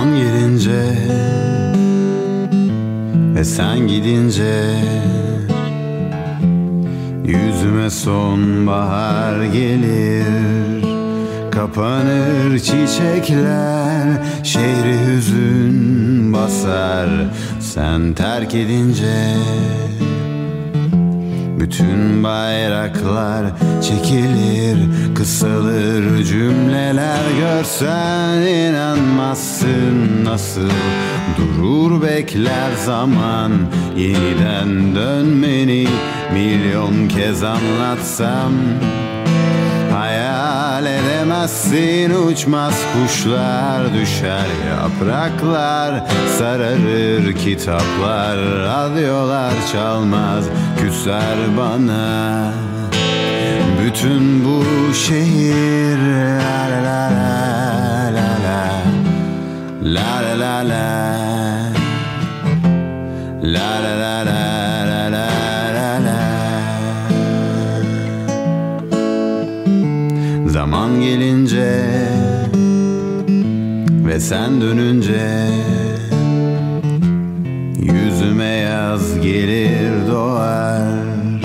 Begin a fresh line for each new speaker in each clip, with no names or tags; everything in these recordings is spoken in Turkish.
Zaman gelince ve sen gidince yüzüme sonbahar gelir. Kapanır çiçekler, şehri hüzün basar sen terk edince. Bütün bayraklar çekilir, kısalır cümleler. Görsen inanmazsın nasıl durur bekler zaman. Yeniden dönmeni milyon kez anlatsam hayal edemezsin. Uçmaz kuşlar, düşer yapraklar, sararır kitaplar, radyolar çalmaz, küser bana bütün bu şehir. La la la la la la la la la la la la. Zaman gelince ve sen dönünce yüzüme yaz gelir doğar.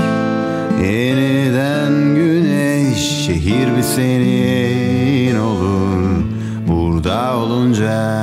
Yeniden güneş, şehir bir senin olur burada olunca.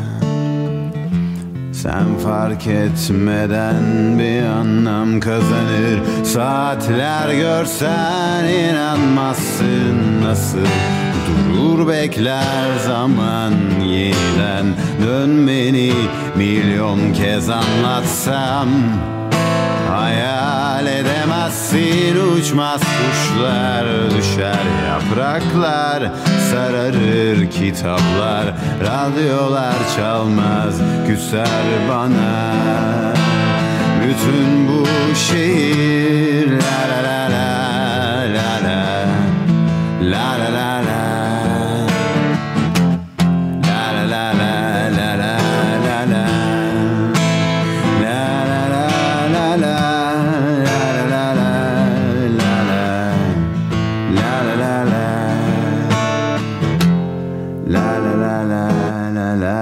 Sen fark etmeden bir anlam kazanır. Saatler görsen inanmazsın nasıl durur bekler zaman. Yeniden dönmeni milyon kez anlatsam hayal edemezsin. Uçmaz kuşlar, düşer yapraklar, sararır kitaplar, radyolar çalmaz, küser bana bütün bu şehir. La la la la la la la la la la. La la la la